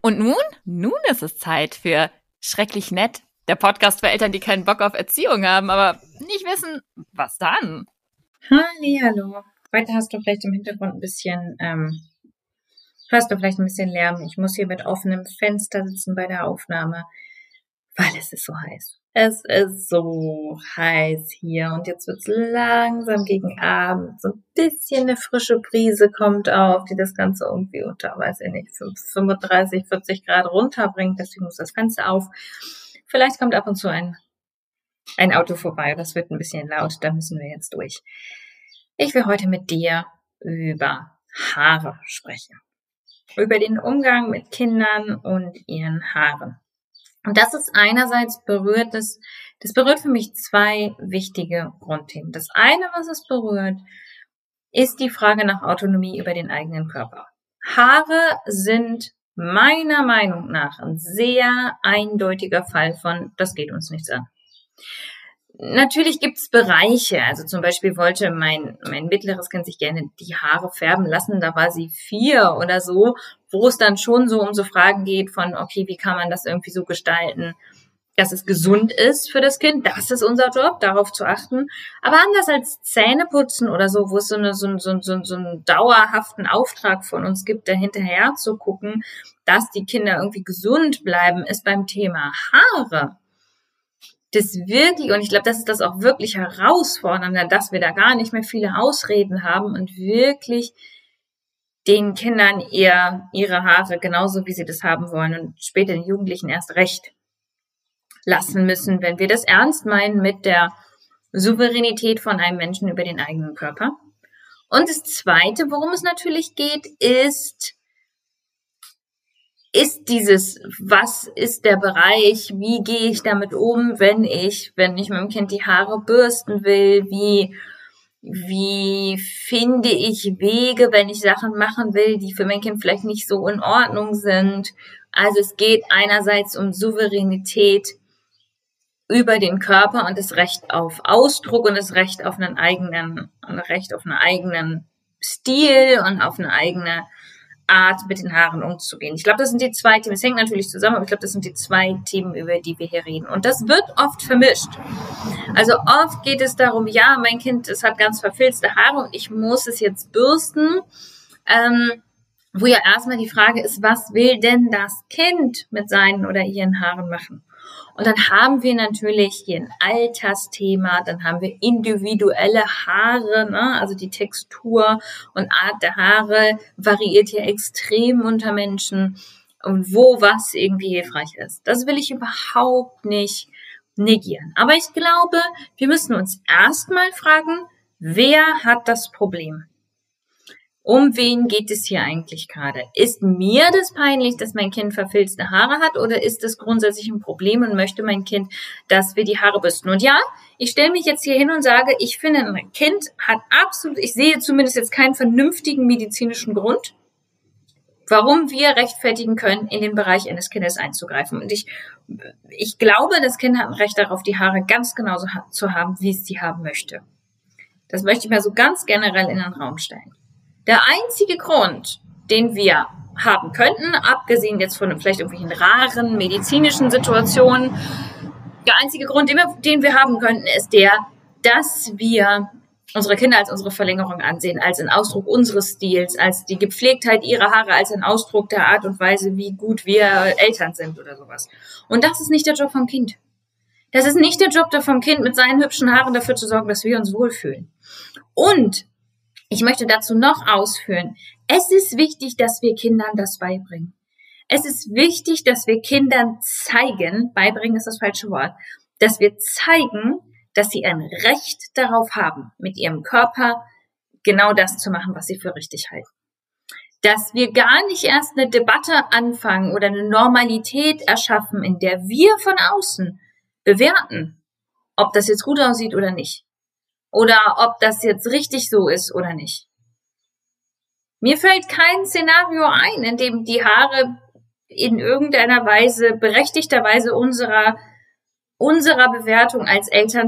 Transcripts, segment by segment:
Und nun ist es Zeit für Schrecklich Nett, der Podcast für Eltern, die keinen Bock auf Erziehung haben, aber nicht wissen, was dann. Hallihallo. Heute hast du vielleicht im Hintergrund ein bisschen, hörst du vielleicht ein bisschen Lärm. Ich muss hier mit offenem Fenster sitzen bei der Aufnahme, weil es ist so heiß. Es ist so heiß hier und jetzt wird's langsam gegen Abend. So ein bisschen eine frische Brise kommt auf, die das Ganze irgendwie unter, 35, 40 Grad runterbringt. Deswegen muss das Fenster auf. Vielleicht kommt ab und zu ein Auto vorbei. Das wird ein bisschen laut. Da müssen wir jetzt durch. Ich will heute mit dir über Haare sprechen. Über den Umgang mit Kindern und ihren Haaren. Und das ist einerseits das berührt für mich zwei wichtige Grundthemen. Das eine, was es berührt, ist die Frage nach Autonomie über den eigenen Körper. Haare sind meiner Meinung nach ein sehr eindeutiger Fall von, das geht uns nichts an. Natürlich gibt's Bereiche, also zum Beispiel wollte mein mittleres Kind sich gerne die Haare färben lassen, da war sie 4 oder so, wo es dann schon so um so Fragen geht von, okay, wie kann man das irgendwie so gestalten, dass es gesund ist für das Kind, das ist unser Job, darauf zu achten, aber anders als Zähneputzen oder so, wo es so einen dauerhaften Auftrag von uns gibt, da hinterher zu gucken, dass die Kinder irgendwie gesund bleiben, ist beim Thema Haare das wirklich, und ich glaube, das ist das auch wirklich Herausfordernde, dass wir da gar nicht mehr viele Ausreden haben und wirklich den Kindern ihre Haare genauso, wie sie das haben wollen und später den Jugendlichen erst recht lassen müssen, wenn wir das ernst meinen mit der Souveränität von einem Menschen über den eigenen Körper. Und das Zweite, worum es natürlich geht, ist dieses, was ist der Bereich, wie gehe ich damit um, wenn ich meinem Kind die Haare bürsten will, wie finde ich Wege, wenn ich Sachen machen will, die für mein Kind vielleicht nicht so in Ordnung sind. Also es geht einerseits um Souveränität über den Körper und das Recht auf Ausdruck und das Recht auf einen eigenen Stil und auf eine eigene Art, mit den Haaren umzugehen. Ich glaube, das sind die zwei Themen. Es hängt natürlich zusammen, aber ich glaube, das sind die zwei Themen, über die wir hier reden. Und das wird oft vermischt. Also oft geht es darum, ja, mein Kind, es hat ganz verfilzte Haare und ich muss es jetzt bürsten. Wo ja erstmal die Frage ist, was will denn das Kind mit seinen oder ihren Haaren machen? Und dann haben wir natürlich hier ein Altersthema, dann haben wir individuelle Haare, ne? Also die Textur und Art der Haare variiert hier extrem unter Menschen und wo was irgendwie hilfreich ist. Das will ich überhaupt nicht negieren. Aber ich glaube, wir müssen uns erstmal fragen, wer hat das Problem? Um wen geht es hier eigentlich gerade? Ist mir das peinlich, dass mein Kind verfilzte Haare hat, oder ist das grundsätzlich ein Problem und möchte mein Kind, dass wir die Haare bürsten? Und ja, ich stelle mich jetzt hier hin und sage, ich finde, mein Kind hat ich sehe zumindest jetzt keinen vernünftigen medizinischen Grund, warum wir rechtfertigen können, in den Bereich eines Kindes einzugreifen. Und ich glaube, das Kind hat ein Recht darauf, die Haare ganz genauso zu haben, wie es sie haben möchte. Das möchte ich mal so ganz generell in den Raum stellen. Der einzige Grund, den wir haben könnten, abgesehen jetzt von vielleicht irgendwelchen raren medizinischen Situationen, der einzige Grund, den wir haben könnten, ist der, dass wir unsere Kinder als unsere Verlängerung ansehen, als ein Ausdruck unseres Stils, als die Gepflegtheit ihrer Haare, als ein Ausdruck der Art und Weise, wie gut wir Eltern sind oder sowas. Und das ist nicht der Job vom Kind. Das ist nicht der Job vom Kind, mit seinen hübschen Haaren dafür zu sorgen, dass wir uns wohlfühlen. Und ich möchte dazu noch ausführen, es ist wichtig, dass wir Kindern das beibringen. Es ist wichtig, dass wir Kindern zeigen, beibringen ist das falsche Wort, dass wir zeigen, dass sie ein Recht darauf haben, mit ihrem Körper genau das zu machen, was sie für richtig halten. Dass wir gar nicht erst eine Debatte anfangen oder eine Normalität erschaffen, in der wir von außen bewerten, ob das jetzt gut aussieht oder nicht. Oder ob das jetzt richtig so ist oder nicht. Mir fällt kein Szenario ein, in dem die Haare in irgendeiner Weise, berechtigterweise unserer Bewertung als Eltern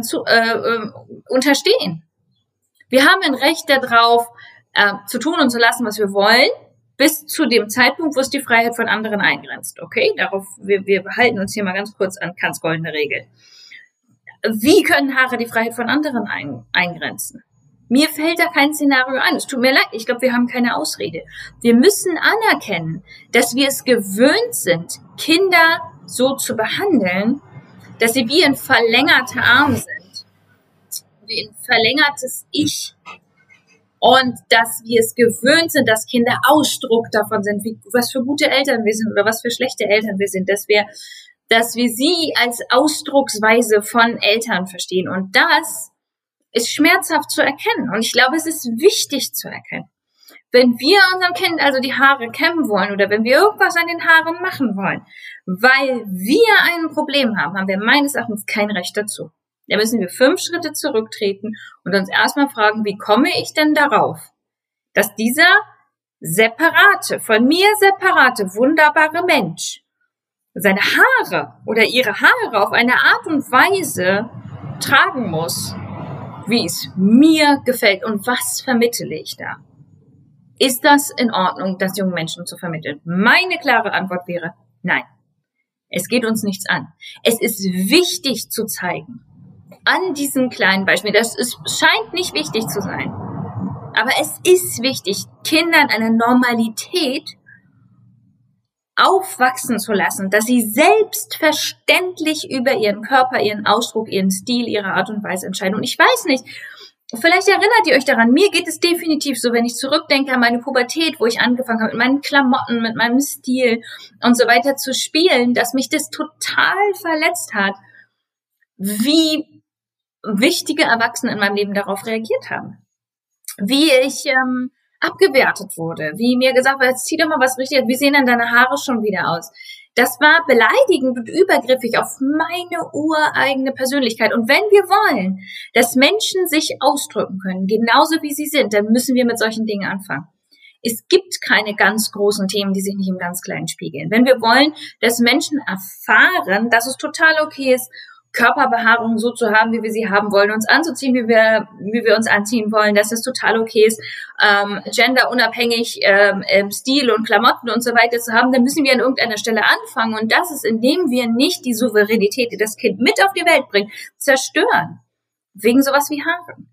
unterstehen. Wir haben ein Recht darauf, zu tun und zu lassen, was wir wollen. bis zu dem Zeitpunkt, wo es die Freiheit von anderen eingrenzt. Okay, wir halten uns hier mal ganz kurz an Kants goldene Regel. Wie können Haare die Freiheit von anderen eingrenzen? Mir fällt da kein Szenario ein. Es tut mir leid, ich glaube, wir haben keine Ausrede. Wir müssen anerkennen, dass wir es gewöhnt sind, Kinder so zu behandeln, dass sie wie ein verlängerter Arm sind, wie ein verlängertes Ich. Und dass wir es gewöhnt sind, dass Kinder Ausdruck davon sind, was für gute Eltern wir sind oder was für schlechte Eltern wir sind, dass wir sie als Ausdrucksweise von Eltern verstehen. Und das ist schmerzhaft zu erkennen. Und ich glaube, es ist wichtig zu erkennen. Wenn wir unserem Kind also die Haare kämmen wollen oder wenn wir irgendwas an den Haaren machen wollen, weil wir ein Problem haben, haben wir meines Erachtens kein Recht dazu. Da müssen wir 5 Schritte zurücktreten und uns erstmal fragen, wie komme ich denn darauf, dass dieser von mir separate, wunderbare Mensch seine Haare oder ihre Haare auf eine Art und Weise tragen muss, wie es mir gefällt und was vermittle ich da? Ist das in Ordnung, das jungen Menschen zu vermitteln? Meine klare Antwort wäre nein. Es geht uns nichts an. Es ist wichtig zu zeigen, an diesem kleinen Beispiel, scheint nicht wichtig zu sein, aber es ist wichtig, Kindern eine Normalität aufwachsen zu lassen, dass sie selbstverständlich über ihren Körper, ihren Ausdruck, ihren Stil, ihre Art und Weise entscheiden. Und ich weiß nicht, vielleicht erinnert ihr euch daran, mir geht es definitiv so, wenn ich zurückdenke an meine Pubertät, wo ich angefangen habe, mit meinen Klamotten, mit meinem Stil und so weiter zu spielen, dass mich das total verletzt hat, wie wichtige Erwachsene in meinem Leben darauf reagiert haben. Wie ich abgewertet wurde, wie mir gesagt wurde, jetzt zieh doch mal was Richtiges, wie sehen denn deine Haare schon wieder aus? Das war beleidigend und übergriffig auf meine ureigene Persönlichkeit. Und wenn wir wollen, dass Menschen sich ausdrücken können, genauso wie sie sind, dann müssen wir mit solchen Dingen anfangen. Es gibt keine ganz großen Themen, die sich nicht im ganz Kleinen spiegeln. Wenn wir wollen, dass Menschen erfahren, dass es total okay ist, Körperbehaarung so zu haben, wie wir sie haben wollen, uns anzuziehen, wie wir uns anziehen wollen, dass es total okay ist, genderunabhängig Stil und Klamotten und so weiter zu haben, dann müssen wir an irgendeiner Stelle anfangen. Und das ist, indem wir nicht die Souveränität, die das Kind mit auf die Welt bringt, zerstören. Wegen sowas wie Haaren.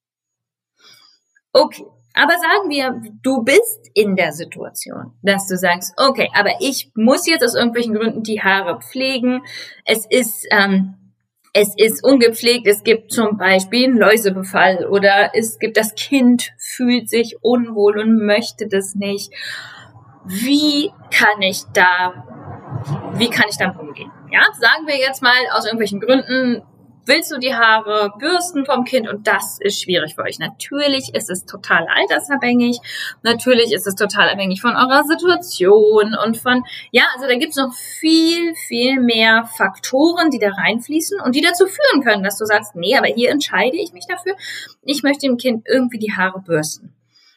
Okay. Aber sagen wir, du bist in der Situation, dass du sagst, okay, aber ich muss jetzt aus irgendwelchen Gründen die Haare pflegen. Es ist ungepflegt, es gibt zum Beispiel einen Läusebefall oder das Kind fühlt sich unwohl und möchte das nicht. Wie kann ich damit umgehen? Ja, sagen wir jetzt mal aus irgendwelchen Gründen, willst du die Haare bürsten vom Kind und das ist schwierig für euch. Natürlich ist es total altersabhängig, natürlich ist es total abhängig von eurer Situation und also da gibt's noch viel, viel mehr Faktoren, die da reinfließen und die dazu führen können, dass du sagst, nee, aber hier entscheide ich mich dafür, ich möchte dem Kind irgendwie die Haare bürsten.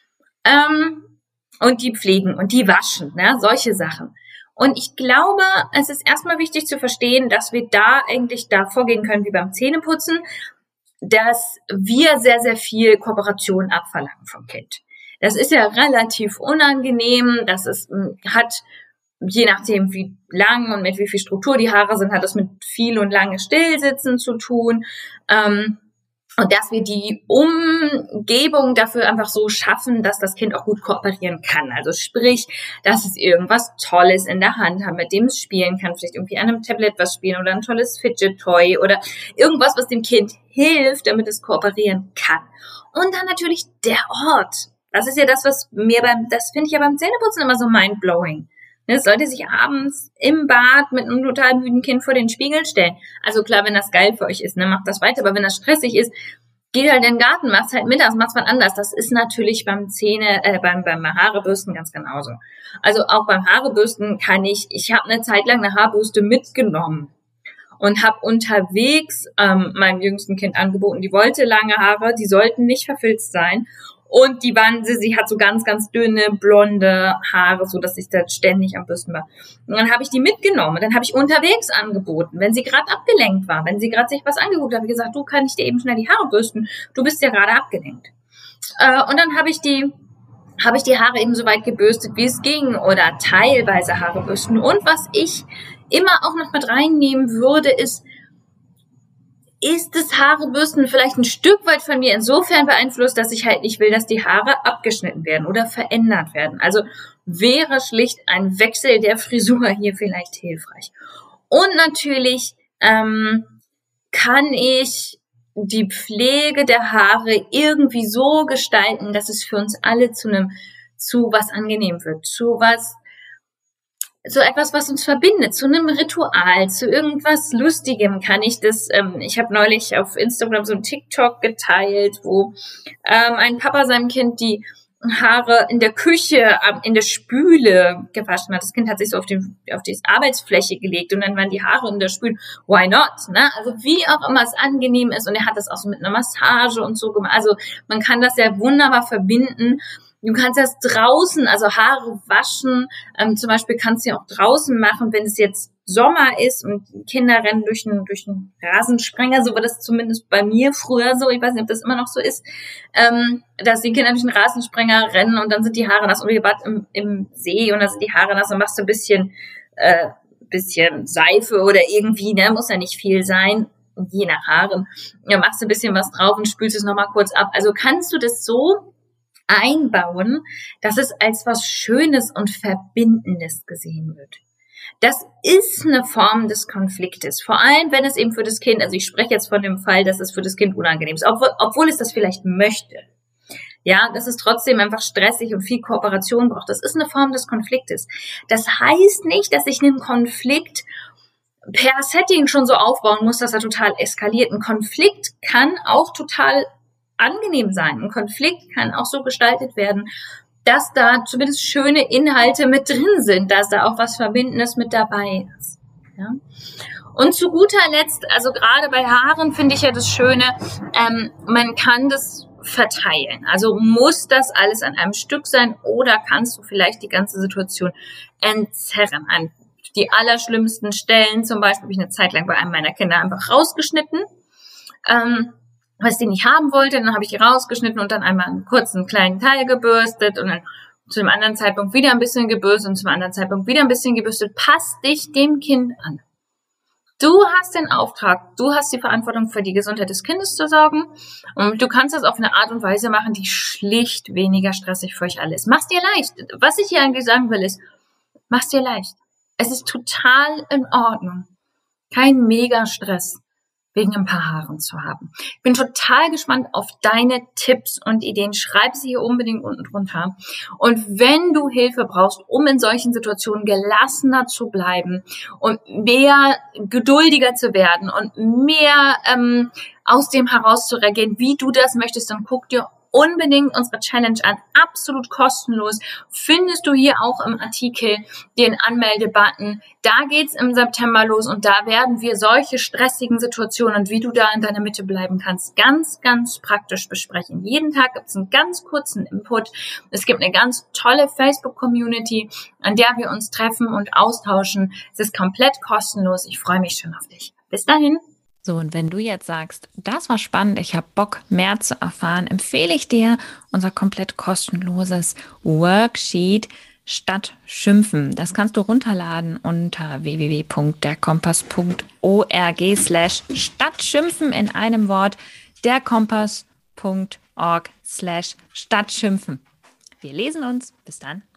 Und die pflegen und die waschen, ne, solche Sachen. Und ich glaube, es ist erstmal wichtig zu verstehen, dass wir da eigentlich da vorgehen können wie beim Zähneputzen, dass wir sehr, sehr viel Kooperation abverlangen vom Kind. Das ist ja relativ unangenehm, hat, je nachdem wie lang und mit wie viel Struktur die Haare sind, hat das mit viel und lange Stillsitzen zu tun. Und dass wir die Umgebung dafür einfach so schaffen, dass das Kind auch gut kooperieren kann. Also sprich, dass es irgendwas Tolles in der Hand hat, mit dem es spielen kann. Vielleicht irgendwie an einem Tablet was spielen oder ein tolles Fidget-Toy oder irgendwas, was dem Kind hilft, damit es kooperieren kann. Und dann natürlich der Ort. Das ist ja das, das finde ich ja beim Zähneputzen immer so mindblowing. Es sollte sich abends im Bad mit einem total müden Kind vor den Spiegel stellen. Also klar, wenn das geil für euch ist, ne, macht das weiter. Aber wenn das stressig ist, geht halt in den Garten, macht's halt mittags, macht's wann anders. Das ist natürlich beim Haarebürsten ganz genauso. Also auch beim Haarebürsten ich habe eine Zeit lang eine Haarbürste mitgenommen und habe unterwegs meinem jüngsten Kind angeboten, die wollte lange Haare, die sollten nicht verfilzt sein. Und sie hat so ganz, ganz dünne, blonde Haare, so dass ich da ständig am Bürsten war. Und dann habe ich die mitgenommen. Dann habe ich unterwegs angeboten, wenn sie gerade abgelenkt war, wenn sie gerade sich was angeguckt hat, habe ich gesagt, du, kann ich dir eben schnell die Haare bürsten? Du bist ja gerade abgelenkt. Und dann habe ich die habe ich die Haare eben so weit gebürstet, wie es ging oder teilweise Haare bürsten. Und was ich immer auch noch mit reinnehmen würde, ist das Haarebürsten vielleicht ein Stück weit von mir insofern beeinflusst, dass ich halt nicht will, dass die Haare abgeschnitten werden oder verändert werden. Also wäre schlicht ein Wechsel der Frisur hier vielleicht hilfreich. Und natürlich kann ich die Pflege der Haare irgendwie so gestalten, dass es für uns alle zu was angenehm wird, so etwas, was uns verbindet, zu einem Ritual, zu irgendwas Lustigem kann ich das. Ich habe neulich auf Instagram so ein TikTok geteilt, wo ein Papa seinem Kind die Haare in der Küche, in der Spüle gewaschen hat. Das Kind hat sich so auf die Arbeitsfläche gelegt und dann waren die Haare in der Spüle. Why not? Ne? Also wie auch immer es angenehm ist, und er hat das auch so mit einer Massage und so gemacht. Also man kann das ja wunderbar verbinden. Du kannst das draußen, also Haare waschen, zum Beispiel kannst du ja auch draußen machen, wenn es jetzt Sommer ist und Kinder rennen durch einen Rasensprenger, so war das zumindest bei mir früher so, ich weiß nicht, ob das immer noch so ist, dass die Kinder durch einen Rasensprenger rennen und dann sind die Haare nass, und wir waren im See und dann sind die Haare nass und machst du ein bisschen Seife oder irgendwie, ne, muss ja nicht viel sein, je nach Haaren, ja, machst du ein bisschen was drauf und spülst es nochmal kurz ab. Also kannst du das so einbauen, dass es als was Schönes und Verbindendes gesehen wird. Das ist eine Form des Konfliktes, vor allem wenn es eben für das Kind, also ich spreche jetzt von dem Fall, dass es für das Kind unangenehm ist, obwohl es das vielleicht möchte. Ja, dass es trotzdem einfach stressig und viel Kooperation braucht. Das ist eine Form des Konfliktes. Das heißt nicht, dass ich einen Konflikt per Setting schon so aufbauen muss, dass er total eskaliert. Ein Konflikt kann auch total angenehm sein. Ein Konflikt kann auch so gestaltet werden, dass da zumindest schöne Inhalte mit drin sind, dass da auch was Verbindendes mit dabei ist. Ja? Und zu guter Letzt, also gerade bei Haaren finde ich ja das Schöne, man kann das verteilen. Also muss das alles an einem Stück sein oder kannst du vielleicht die ganze Situation entzerren. An die allerschlimmsten Stellen, zum Beispiel habe ich eine Zeit lang bei einem meiner Kinder einfach rausgeschnitten, was die nicht haben wollte, dann habe ich die rausgeschnitten und dann einmal einen kurzen kleinen Teil gebürstet und dann zu einem anderen Zeitpunkt wieder ein bisschen gebürstet und zum anderen Zeitpunkt wieder ein bisschen gebürstet. Passt dich dem Kind an. Du hast den Auftrag, du hast die Verantwortung für die Gesundheit des Kindes zu sorgen und du kannst das auf eine Art und Weise machen, die schlicht weniger stressig für euch alle ist. Mach's dir leicht. Was ich hier eigentlich sagen will ist, mach's dir leicht. Es ist total in Ordnung, kein Mega-Stress wegen ein paar Haaren zu haben. Ich bin total gespannt auf deine Tipps und Ideen. Schreib sie hier unbedingt unten drunter. Und wenn du Hilfe brauchst, um in solchen Situationen gelassener zu bleiben und mehr geduldiger zu werden und mehr aus dem heraus zu reagieren, wie du das möchtest, dann guck dir unbedingt unsere Challenge an, absolut kostenlos. Findest du hier auch im Artikel den Anmeldebutton. Da geht's im September los und da werden wir solche stressigen Situationen und wie du da in deiner Mitte bleiben kannst, ganz, ganz praktisch besprechen. Jeden Tag gibt's einen ganz kurzen Input. Es gibt eine ganz tolle Facebook-Community, an der wir uns treffen und austauschen. Es ist komplett kostenlos. Ich freue mich schon auf dich. Bis dahin. So, und wenn du jetzt sagst, das war spannend, ich habe Bock, mehr zu erfahren, empfehle ich dir unser komplett kostenloses Worksheet Statt Schimpfen. Das kannst du runterladen unter www.derkompass.org/Stadtschimpfen in einem Wort, derkompass.org/Stadtschimpfen. Wir lesen uns. Bis dann.